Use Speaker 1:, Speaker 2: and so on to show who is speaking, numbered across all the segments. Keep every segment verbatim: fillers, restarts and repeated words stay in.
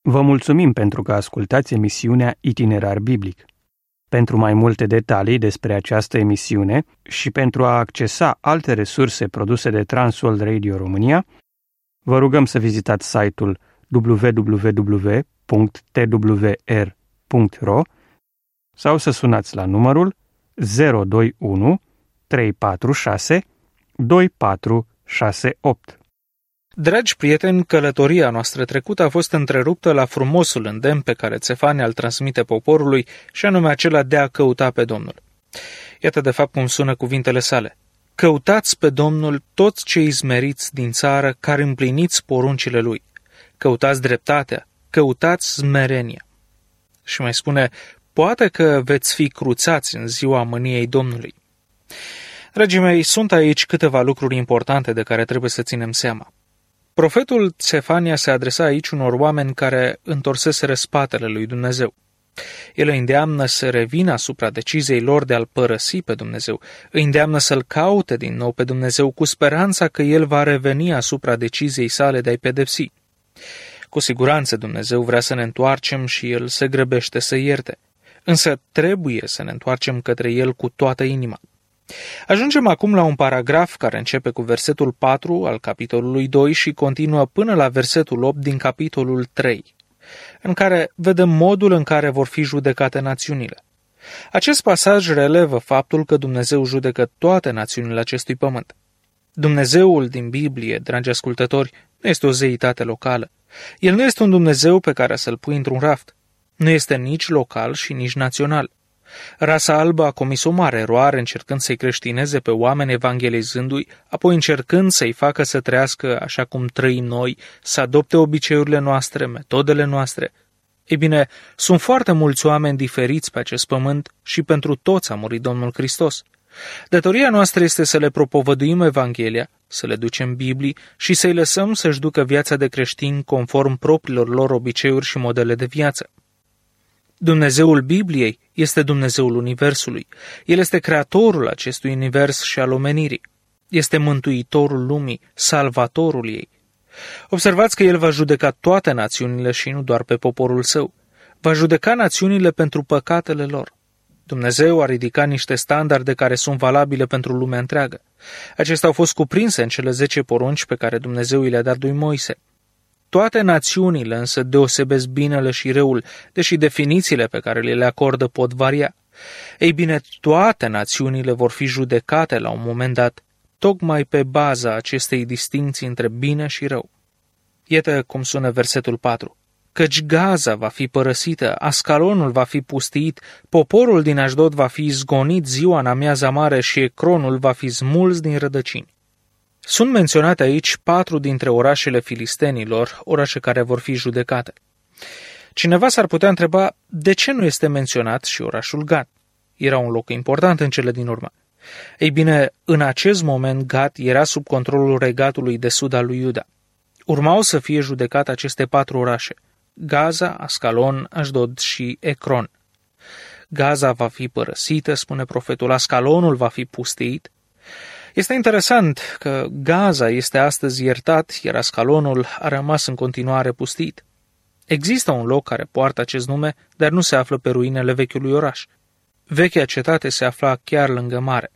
Speaker 1: Vă mulțumim pentru că ascultați emisiunea Itinerar Biblic. Pentru mai multe detalii despre această emisiune și pentru a accesa alte resurse produse de Transworld Radio România, vă rugăm să vizitați site-ul w w w punct t w r punct r o sau să sunați la numărul zero doi unu trei patru șase doi patru șase opt.
Speaker 2: Dragi prieteni, călătoria noastră trecută a fost întreruptă la frumosul îndemn pe care Țefania îl transmite poporului, și anume acela de a căuta pe Domnul. Iată de fapt cum sună cuvintele sale. Căutați pe Domnul toți cei smeriți din țară, care împliniți poruncile Lui. Căutați dreptatea, căutați smerenia. Și mai spune, poate că veți fi cruțați în ziua mâniei Domnului. Dragii mei, sunt aici câteva lucruri importante de care trebuie să ținem seama. Profetul Țefania se adresa aici unor oameni care întorseseră spatele lui Dumnezeu. El îi îndeamnă să revină asupra deciziei lor de a-L părăsi pe Dumnezeu, îi îndeamnă să-L caute din nou pe Dumnezeu cu speranța că El va reveni asupra deciziei sale de a-i pedepsi. Cu siguranță Dumnezeu vrea să ne întoarcem și El se grăbește să ierte, însă trebuie să ne întoarcem către El cu toată inima. Ajungem acum la un paragraf care începe cu versetul patru al capitolului doi și continuă până la versetul opt din capitolul trei, în care vedem modul în care vor fi judecate națiunile. Acest pasaj relevă faptul că Dumnezeu judecă toate națiunile acestui pământ. Dumnezeul din Biblie, dragi ascultători, nu este o zeitate locală. El nu este un Dumnezeu pe care să-L pui într-un raft. Nu este nici local și nici național. Rasa albă a comis o mare eroare încercând să-i creștineze pe oameni evangelizându-i, apoi încercând să-i facă să trăiască așa cum trăim noi, să adopte obiceiurile noastre, metodele noastre. Ei bine, sunt foarte mulți oameni diferiți pe acest pământ și pentru toți a murit Domnul Hristos. Datoria noastră este să le propovăduim Evanghelia, să le ducem Biblii și să-i lăsăm să-și ducă viața de creștini conform propriilor lor obiceiuri și modele de viață. Dumnezeul Bibliei este Dumnezeul Universului. El este creatorul acestui univers și al omenirii. Este mântuitorul lumii, salvatorul ei. Observați că El va judeca toate națiunile și nu doar pe poporul Său. Va judeca națiunile pentru păcatele lor. Dumnezeu a ridicat niște standarde care sunt valabile pentru lumea întreagă. Acestea au fost cuprinse în cele zece porunci pe care Dumnezeu i le-a dat lui Moise. Toate națiunile însă deosebesc binele și răul, deși definițiile pe care le acordă pot varia. Ei bine, toate națiunile vor fi judecate la un moment dat, tocmai pe baza acestei distinții între bine și rău. Iată cum sună versetul patru. Căci Gaza va fi părăsită, Ascalonul va fi pustiit, poporul din Așdod va fi izgonit ziua în amiaza mare și Ecronul va fi smuls din rădăcini. Sunt menționate aici patru dintre orașele filistenilor, orașe care vor fi judecate. Cineva s-ar putea întreba de ce nu este menționat și orașul Gat. Era un loc important în cele din urmă. Ei bine, în acest moment Gat era sub controlul regatului de sud al lui Iuda. Urmau să fie judecate aceste patru orașe: Gaza, Ascalon, Așdod și Ecron. Gaza va fi părăsită, spune profetul, Ascalonul va fi pustit. Este interesant că Gaza este astăzi iertat, iar Ascalonul a rămas în continuare pustit. Există un loc care poartă acest nume, dar nu se află pe ruinele vechiului oraș. Vechea cetate se afla chiar lângă mare.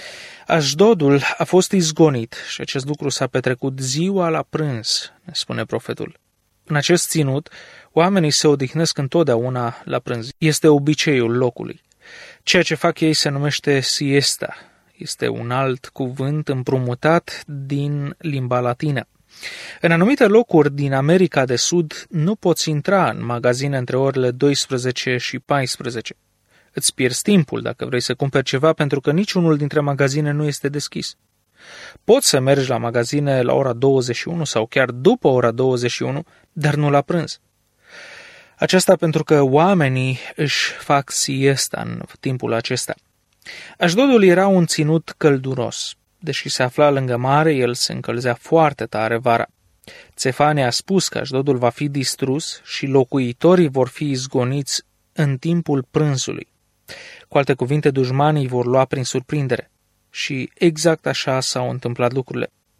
Speaker 2: Așdodul a fost izgonit și acest lucru s-a petrecut ziua la prânz, ne spune profetul. În acest ținut, oamenii se odihnesc întotdeauna la prânz. Este obiceiul locului. Ceea ce fac ei se numește siesta. Este un alt cuvânt împrumutat din limba latină. În anumite locuri din America de Sud nu poți intra în magazine între orele douăsprezece și paisprezece. Îți pierzi timpul dacă vrei să cumperi ceva pentru că niciunul dintre magazine nu este deschis. Poți să mergi la magazine la ora douăzeci și unu sau chiar după ora douăzeci și unu, dar nu la prânz. Aceasta pentru că oamenii își fac siesta în timpul acesta. Așdodul era un ținut călduros. Deși se afla lângă mare, el se încălzea foarte tare vara. Țefania a spus că Așdodul va fi distrus și locuitorii vor fi izgoniți în timpul prânzului. Cu alte cuvinte, dușmanii vor lua prin surprindere. Și exact așa s-au întâmplat lucrurile.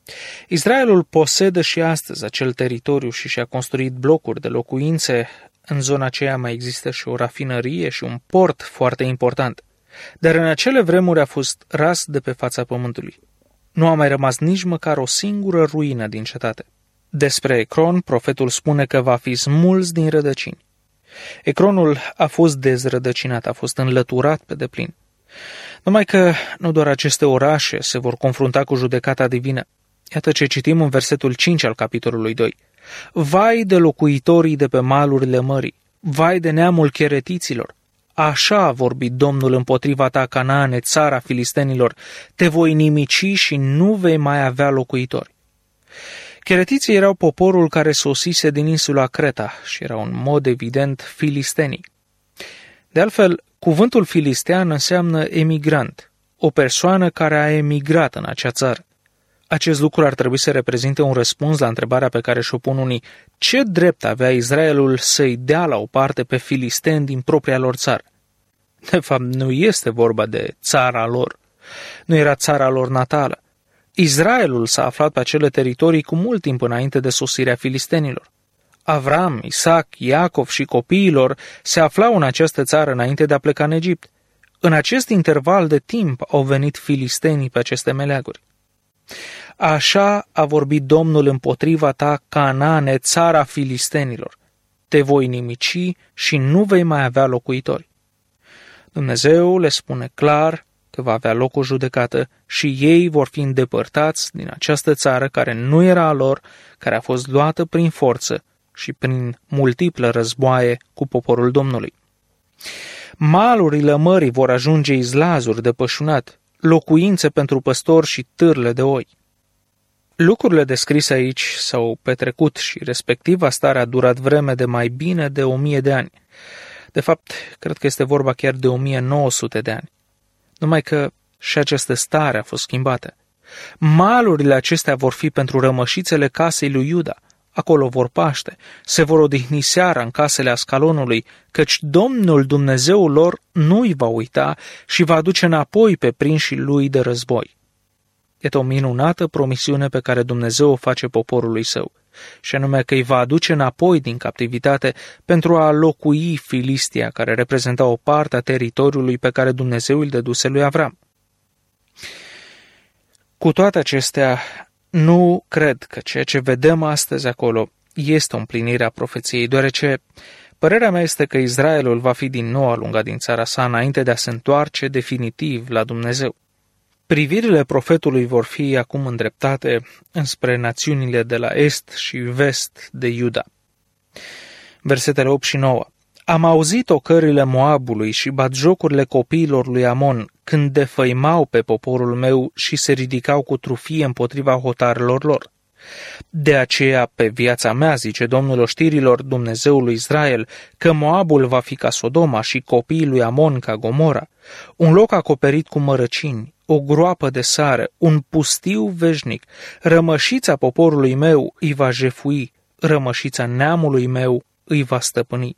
Speaker 2: Israelul posedă și astăzi acel teritoriu și și-a construit blocuri de locuințe. În zona aceea mai există și o rafinărie și un port foarte important. Dar în acele vremuri a fost ras de pe fața pământului. Nu a mai rămas nici măcar o singură ruină din cetate. Despre Ecron, profetul spune că va fi smuls din rădăcini. Ecronul a fost dezrădăcinat, a fost înlăturat pe deplin. Numai că nu doar aceste orașe se vor confrunta cu judecata divină. Iată ce citim în versetul cinci al capitolului doi. Vai de locuitorii de pe malurile mării, vai de neamul cheretiților. Așa a vorbit Domnul împotriva ta, Canaane, țara filistenilor, te voi nimici și nu vei mai avea locuitori. Cheretiții erau poporul care sosise din insula Creta și erau în mod evident filistenii. De altfel, cuvântul filistean înseamnă emigrant, o persoană care a emigrat în acea țară. Acest lucru ar trebui să reprezinte un răspuns la întrebarea pe care și-o pun unii: ce drept avea Israelul să-i dea la o parte pe filisteni din propria lor țară? De fapt, nu este vorba de țara lor. Nu era țara lor natală. Israelul s-a aflat pe acele teritorii cu mult timp înainte de sosirea filistenilor. Avram, Isaac, Iacov și copiilor se aflau în această țară înainte de a pleca în Egipt. În acest interval de timp au venit filistenii pe aceste meleaguri. Așa a vorbit Domnul împotriva ta, Canaane, țara filistenilor. Te voi nimici și nu vei mai avea locuitori. Dumnezeu le spune clar că va avea loc o judecată și ei vor fi îndepărtați din această țară care nu era a lor, care a fost luată prin forță și prin multiple războaie cu poporul Domnului. Malurile mării vor ajunge izlazuri de pășunat, locuințe pentru păstori și târle de oi. Lucrurile descrise aici s-au petrecut și respectiva stare a durat vreme de mai bine de o mie de ani. De fapt, cred că este vorba chiar de o mie nouă sute de ani. Numai că și această stare a fost schimbată. Malurile acestea vor fi pentru rămășițele casei lui Iuda. Acolo vor paște, se vor odihni seara în casele Ascalonului, căci Domnul Dumnezeul lor nu îi va uita și va aduce înapoi pe prinșii lui de război. Este o minunată promisiune pe care Dumnezeu o face poporului său, și anume că îi va aduce înapoi din captivitate pentru a locui Filistia, care reprezenta o parte a teritoriului pe care Dumnezeu îl dăduse lui Avram. Cu toate acestea, nu cred că ceea ce vedem astăzi acolo este o împlinire a profeției, deoarece părerea mea este că Israelul va fi din nou alungat din țara sa înainte de a se întoarce definitiv la Dumnezeu. Privirile profetului vor fi acum îndreptate înspre națiunile de la est și vest de Iuda. Versetele opt și nouă. Am auzit ocările Moabului și batjocurile copiilor lui Amon când defăimau pe poporul meu și se ridicau cu trufie împotriva hotarelor lor. De aceea, pe viața mea, zice Domnul oștirilor, Dumnezeul lui Israel, că Moabul va fi ca Sodoma și copiii lui Amon ca Gomora, un loc acoperit cu mărăcini, o groapă de sare, un pustiu veșnic. Rămășița poporului meu îi va jefui, rămășița neamului meu îi va stăpâni.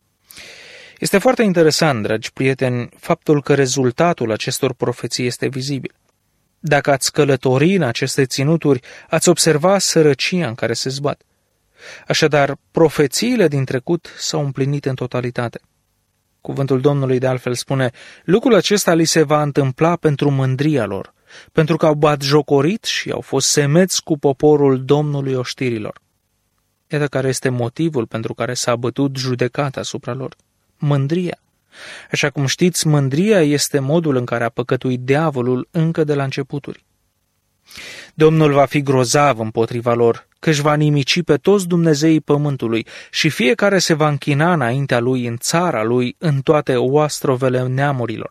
Speaker 2: Este foarte interesant, dragi prieteni, faptul că rezultatul acestor profeții este vizibil. Dacă ați călători în aceste ținuturi, ați observa sărăcia în care se zbat. Așadar, profețiile din trecut s-au împlinit în totalitate. Cuvântul Domnului de altfel spune: lucrul acesta li se va întâmpla pentru mândria lor, pentru că au batjocorit și au fost semeți cu poporul Domnului oștirilor. Iată care este motivul pentru care s-a bătut judecata asupra lor. Mândria. Așa cum știți, mândria este modul în care a păcătuit diavolul încă de la începuturi. Domnul va fi grozav împotriva lor, că își va nimici pe toți dumnezeii pământului și fiecare se va închina înaintea lui în țara lui, în toate oastrovele neamurilor.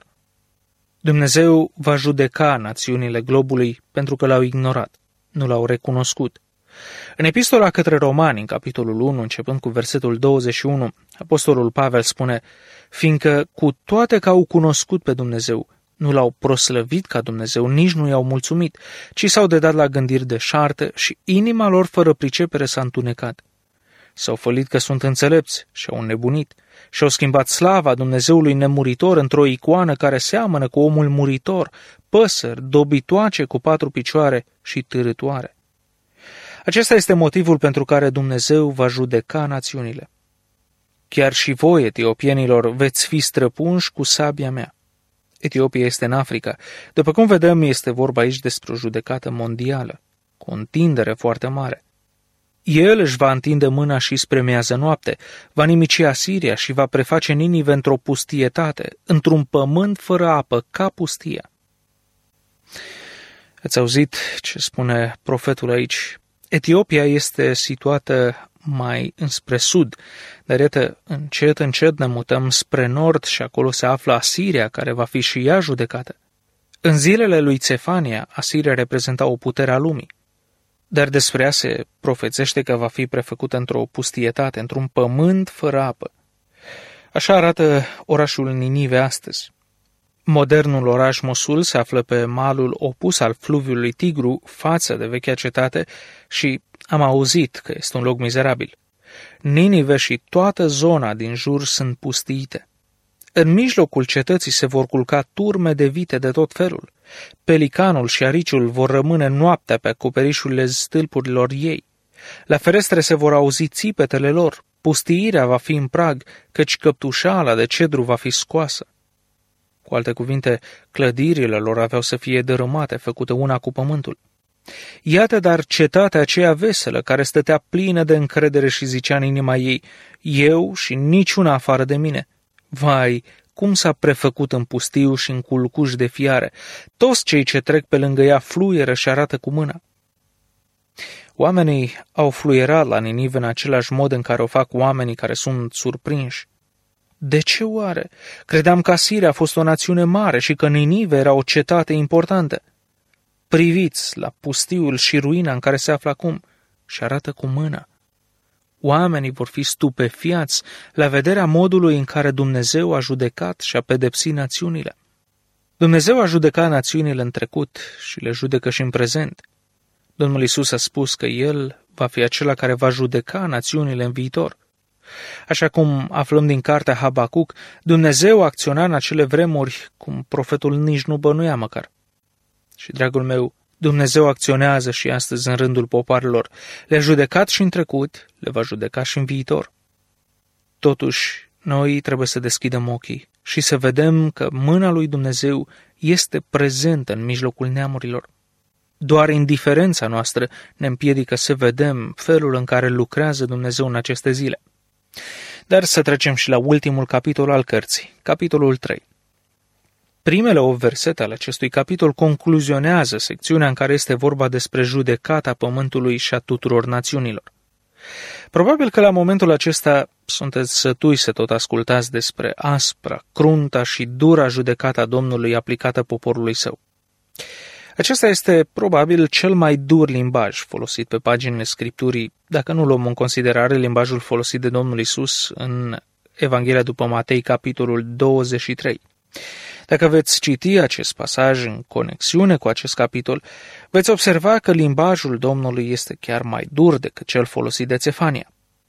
Speaker 2: Dumnezeu va judeca națiunile globului pentru că l-au ignorat, nu l-au recunoscut. În epistola către Romani, în capitolul unu, începând cu versetul douăzeci și unu, apostolul Pavel spune: fiindcă cu toate că au cunoscut pe Dumnezeu, nu l-au proslăvit ca Dumnezeu, nici nu i-au mulțumit, ci s-au dedat la gândiri deșarte și inima lor fără pricepere s-a întunecat. S-au fălit că sunt înțelepți și au înnebunit și au schimbat slava Dumnezeului nemuritor într-o icoană care seamănă cu omul muritor, păsări, dobitoace cu patru picioare și târâtoare. Acesta este motivul pentru care Dumnezeu va judeca națiunile. Chiar și voi, etiopienilor, veți fi străpunși cu sabia mea. Etiopia este în Africa. După cum vedem, este vorba aici despre o judecată mondială, cu o întindere foarte mare. El își va întinde mâna și spre miază noapte, va nimici Asiria și va preface Ninive într-o pustietate, într-un pământ fără apă, ca pustia. Ați auzit ce spune profetul aici? Etiopia este situată mai înspre sud, dar iată, încet, încet ne mutăm spre nord și acolo se află Asiria, care va fi și ea judecată. În zilele lui Țefania, Asiria reprezenta o putere a lumii, dar despre ea se profețește că va fi prefăcută într-o pustietate, într-un pământ fără apă. Așa arată orașul Ninive astăzi. Modernul oraș Mosul se află pe malul opus al fluviului Tigru față de vechea cetate și am auzit că este un loc mizerabil. Ninive și toată zona din jur sunt pustiite. În mijlocul cetății se vor culca turme de vite de tot felul. Pelicanul și ariciul vor rămâne noaptea pe acoperișurile stâlpurilor ei. La ferestre se vor auzi țipetele lor. Pustiirea va fi în prag, căci căptușala de cedru va fi scoasă. Cu alte cuvinte, clădirile lor aveau să fie dărâmate, făcute una cu pământul. Iată dar cetatea aceea veselă, care stătea plină de încredere și zicea în inima ei, eu și niciuna afară de mine. Vai, cum s-a prefăcut în pustiu și în culcuș de fiare. Toți cei ce trec pe lângă ea fluieră și arată cu mâna. Oamenii au fluierat la Ninive în același mod în care o fac oamenii care sunt surprinși. De ce oare? Credeam că Asiria a fost o națiune mare și că Ninive era o cetate importantă. Priviți la pustiul și ruina în care se află acum și arată cu mâna. Oamenii vor fi stupefiați la vederea modului în care Dumnezeu a judecat și a pedepsit națiunile. Dumnezeu a judecat națiunile în trecut și le judecă și în prezent. Domnul Iisus a spus că El va fi acela care va judeca națiunile în viitor. Așa cum aflăm din cartea Habacuc, Dumnezeu acționa în acele vremuri cum profetul nici nu bănuia măcar. Și, dragul meu, Dumnezeu acționează și astăzi în rândul popoarelor. Le-a judecat și în trecut, le va judeca și în viitor. Totuși, noi trebuie să deschidem ochii și să vedem că mâna lui Dumnezeu este prezentă în mijlocul neamurilor. Doar indiferența noastră ne împiedică să vedem felul în care lucrează Dumnezeu în aceste zile. Dar să trecem și la ultimul capitol al cărții, capitolul trei. Primele opt versete ale acestui capitol concluzionează secțiunea în care este vorba despre judecata pământului și a tuturor națiunilor. Probabil că la momentul acesta sunteți sătui să tot ascultați despre aspra, crunta și dura judecata Domnului aplicată poporului său. Acesta este probabil cel mai dur limbaj folosit pe paginile Scripturii, dacă nu luăm în considerare limbajul folosit de Domnul Iisus în Evanghelia după Matei, capitolul douăzeci și trei. Dacă veți citi acest pasaj în conexiune cu acest capitol, veți observa că limbajul Domnului este chiar mai dur decât cel folosit de Țefania.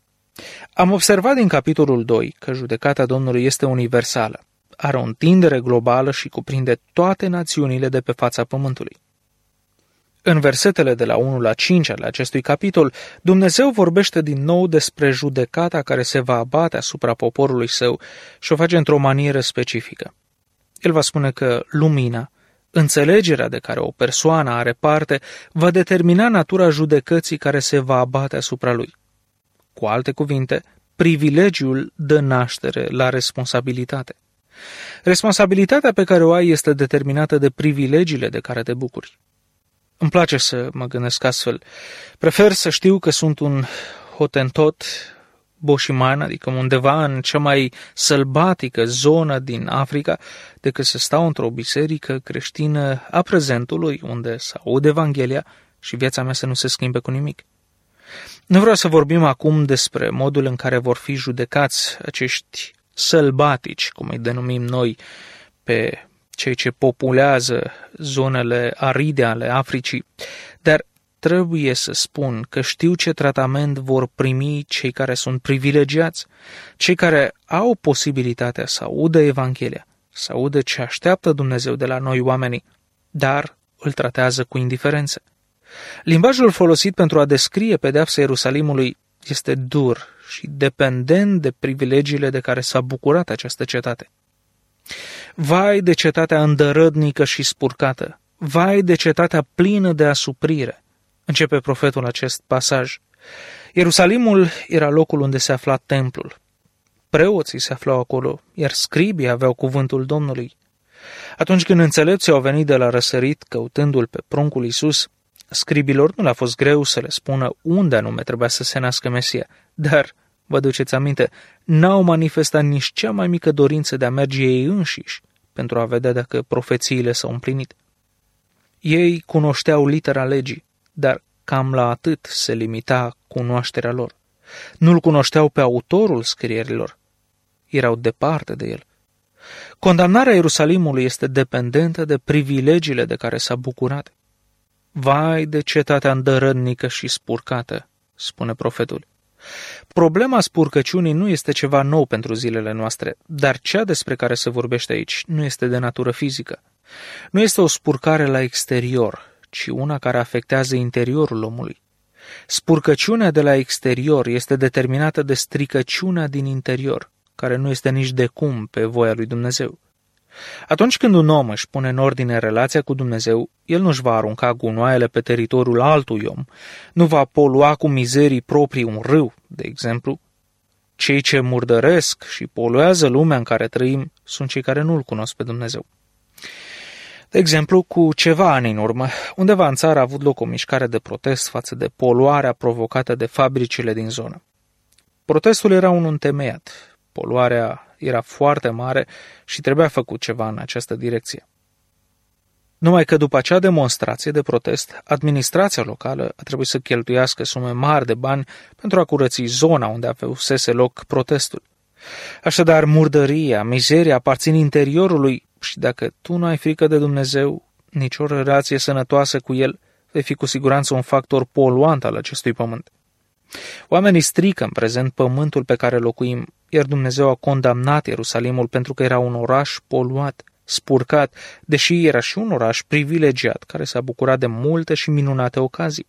Speaker 2: Am observat din capitolul doi că judecata Domnului este universală, are o întindere globală și cuprinde toate națiunile de pe fața pământului. În versetele de la unu la cinci ale acestui capitol, Dumnezeu vorbește din nou despre judecata care se va abate asupra poporului său și o face într-o manieră specifică. El va spune că lumina, înțelegerea de care o persoană are parte, va determina natura judecății care se va abate asupra lui. Cu alte cuvinte, privilegiul dă naștere la responsabilitate. Responsabilitatea pe care o ai este determinată de privilegiile de care te bucuri. Îmi place să mă gândesc astfel. Prefer să știu că sunt un hotentot boșiman, adică undeva în cea mai sălbatică zonă din Africa, decât să stau într-o biserică creștină a prezentului, unde se aude Evanghelia și viața mea să nu se schimbe cu nimic. Nu vreau să vorbim acum despre modul în care vor fi judecați acești sălbatici, cum îi denumim noi, pe cei ce populează zonele aride ale Africii, dar trebuie să spun că știu ce tratament vor primi cei care sunt privilegiați, cei care au posibilitatea să audă Evanghelia, să audă ce așteaptă Dumnezeu de la noi oamenii, dar îl tratează cu indiferență. Limbajul folosit pentru a descrie pedeapsa Ierusalimului este dur și dependent de privilegiile de care s-a bucurat această cetate. Vai de cetatea îndărădnică și spurcată! Vai de cetatea plină de asuprire! Începe profetul acest pasaj. Ierusalimul era locul unde se afla templul. Preoții se aflau acolo, iar scribii aveau cuvântul Domnului. Atunci când înțelepții au venit de la răsărit căutându-l pe pruncul Iisus, scribilor nu le-a fost greu să le spună unde anume trebuia să se nască Mesia, dar, vă duceți aminte, n-au manifestat nici cea mai mică dorință de a merge ei înșiși pentru a vedea dacă profețiile s-au împlinit. Ei cunoșteau litera legii, dar cam la atât se limita cunoașterea lor. Nu-l cunoșteau pe autorul scrierilor. Erau departe de el. Condamnarea Ierusalimului este dependentă de privilegiile de care s-a bucurat. Vai de cetatea îndărădnică și spurcată, spune profetul. Problema spurcăciunii nu este ceva nou pentru zilele noastre, dar cea despre care se vorbește aici nu este de natură fizică. Nu este o spurcare la exterior, ci una care afectează interiorul omului. Spurcăciunea de la exterior este determinată de stricăciunea din interior, care nu este nici de cum pe voia lui Dumnezeu. Atunci când un om își pune în ordine relația cu Dumnezeu, el nu-și va arunca gunoaiele pe teritoriul altui om, nu va polua cu mizerii proprii un râu, de exemplu. Cei ce murdăresc și poluează lumea în care trăim sunt cei care nu-L cunosc pe Dumnezeu. De exemplu, cu ceva ani în urmă, undeva în țară a avut loc o mișcare de protest față de poluarea provocată de fabricile din zonă. Protestul era unul întemeiat. Poluarea era foarte mare și trebuia făcut ceva în această direcție. Numai că după acea demonstrație de protest, administrația locală a trebuit să cheltuiască sume mari de bani pentru a curăți zona unde avusese loc protestul. Așadar, murdăria, mizeria aparțin interiorului și dacă tu nu ai frică de Dumnezeu, nicio relație sănătoasă cu El, vei fi cu siguranță un factor poluant al acestui pământ. Oamenii strică în prezent pământul pe care locuim, iar Dumnezeu a condamnat Ierusalimul pentru că era un oraș poluat, spurcat, deși era și un oraș privilegiat care s-a bucurat de multe și minunate ocazii.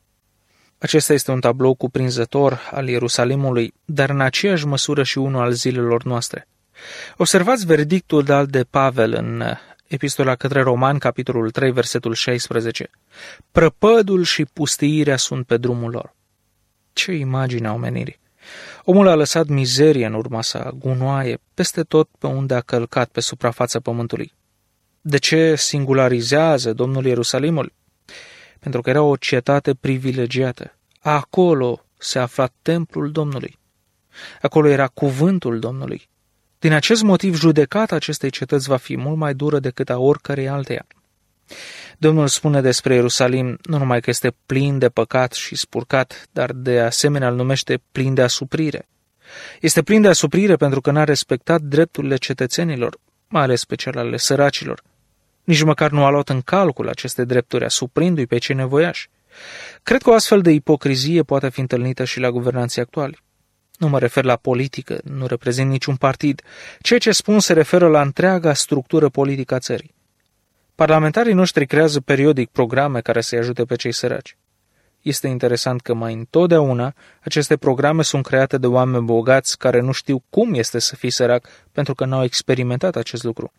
Speaker 2: Acesta este un tablou cuprinzător al Ierusalimului, dar în aceeași măsură și unul al zilelor noastre. Observați verdictul dat de Pavel în Epistola către Romani, capitolul trei, versetul șaisprezece. Prăpădul și pustiirea sunt pe drumul lor. Ce imagine a omenirii! Omul a lăsat mizerie în urma sa, gunoaie, peste tot pe unde a călcat pe suprafața pământului. De ce singularizează Domnul Ierusalimul? Pentru că era o cetate privilegiată. Acolo se afla templul Domnului. Acolo era cuvântul Domnului. Din acest motiv, judecata acestei cetăți va fi mult mai dură decât a oricărei alteia. Domnul spune despre Ierusalim nu numai că este plin de păcat și spurcat, dar de asemenea îl numește plin de asuprire. Este plin de asuprire pentru că n-a respectat drepturile cetățenilor, mai ales pe cele ale săracilor. Nici măcar nu a luat în calcul aceste drepturi, asuprindu-i pe cei nevoiași. Cred că o astfel de ipocrizie poate fi întâlnită și la guvernanții actuali. Nu mă refer la politică, nu reprezint niciun partid. Ceea ce spun se referă la întreaga structură politică a țării. Parlamentarii noștri creează periodic programe care să-i ajute pe cei săraci. Este interesant că mai întotdeauna aceste programe sunt create de oameni bogați care nu știu cum este să fii sărac pentru că n-au experimentat acest lucru.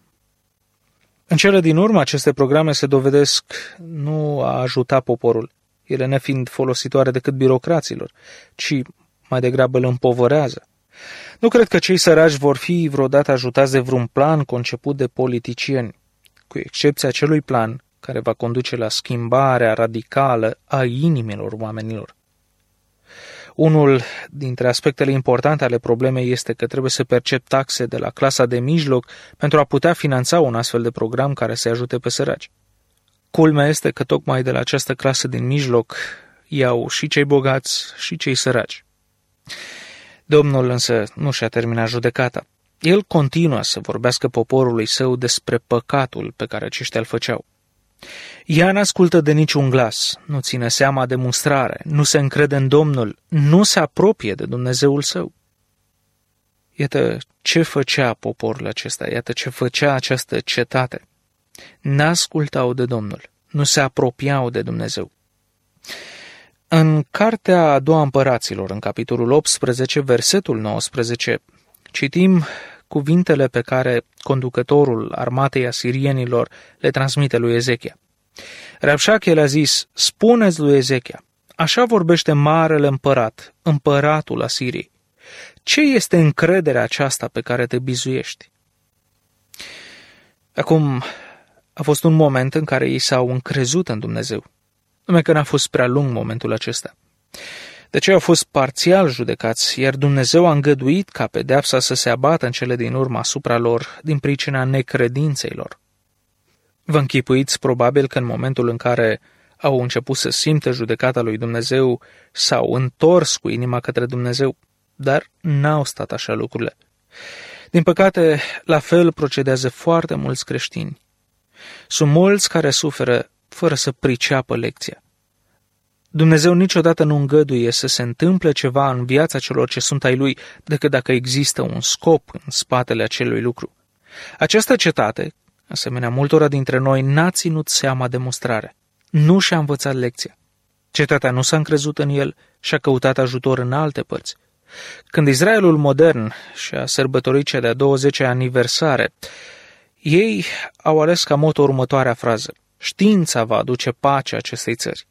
Speaker 2: În cele din urmă, aceste programe se dovedesc nu a ajuta poporul, ele nefiind folositoare decât birocraților, ci mai degrabă îl împovărează. Nu cred că cei săraci vor fi vreodată ajutați de vreun plan conceput de politicieni, cu excepția acelui plan care va conduce la schimbarea radicală a inimilor oamenilor. Unul dintre aspectele importante ale problemei este că trebuie să percep taxe de la clasa de mijloc pentru a putea finanța un astfel de program care să ajute pe săraci. Culmea este că tocmai de la această clasă din mijloc iau și cei bogați și cei săraci. Domnul însă nu și-a terminat judecata. El continuă să vorbească poporului său despre păcatul pe care aceștia îl făceau. Ea n-ascultă de niciun glas, nu ține seama de mustrare, nu se încrede în Domnul, nu se apropie de Dumnezeul său. Iată ce făcea poporul acesta, iată ce făcea această cetate. N-ascultau de Domnul, nu se apropiau de Dumnezeu. În Cartea a doua Împăraților, în capitolul optsprezece, versetul nouăsprezece, citim cuvintele pe care conducătorul armatei asirienilor le transmite lui Ezechia. Rabșache le-a zis: spuneți lui Ezechia, așa vorbește marele împărat, împăratul Asiriei. Ce este încrederea aceasta pe care te bizuiești? Acum, a fost un moment în care ei s-au încrezut în Dumnezeu, numai că n-a fost prea lung momentul acesta. De aceea au fost parțial judecați, iar Dumnezeu a îngăduit ca pedeapsa să se abată în cele din urmă asupra lor din pricina necredinței lor. Vă închipuiți probabil că în momentul în care au început să simtă judecata lui Dumnezeu, s-au întors cu inima către Dumnezeu, dar n-au stat așa lucrurile. Din păcate, la fel procedează foarte mulți creștini. Sunt mulți care suferă fără să priceapă lecția. Dumnezeu niciodată nu îngăduie să se întâmple ceva în viața celor ce sunt ai Lui, decât dacă există un scop în spatele acelui lucru. Această cetate, asemenea multora dintre noi, n-a ținut seama de mustrare. Nu și-a învățat lecția. Cetatea nu s-a încrezut în el și a căutat ajutor în alte părți. Când Israelul modern și-a sărbătorit cea de-a douăzecea aniversare, ei au ales ca moto următoarea frază: știința va aduce pace acestei țări.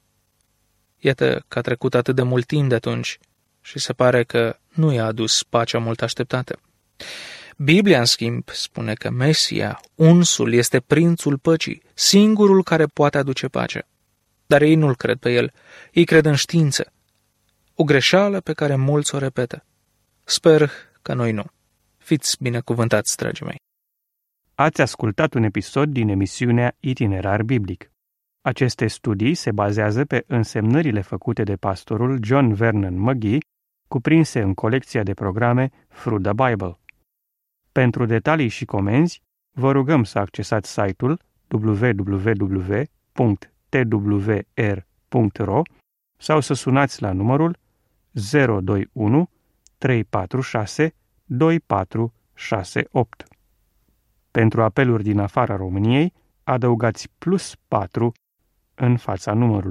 Speaker 2: Iată că a trecut atât de mult timp de atunci și se pare că nu i-a adus pacea mult așteptată. Biblia, în schimb, spune că Mesia, unsul, este prințul păcii, singurul care poate aduce pacea. Dar ei nu-l cred pe el, ei cred în știință. O greșeală pe care mulți o repetă. Sper că noi nu. Fiți binecuvântați, dragii mei.
Speaker 1: Ați ascultat un episod din emisiunea Itinerar Biblic. Aceste studii se bazează pe însemnările făcute de pastorul John Vernon McGee, cuprinse în colecția de programe Through the Bible. Pentru detalii și comenzi, vă rugăm să accesați site-ul w w w punct t w r punct r o sau să sunați la numărul zero doi unu trei patru șase doi patru șase opt. Pentru apeluri din afara României, adăugați plus patru în fața numărului.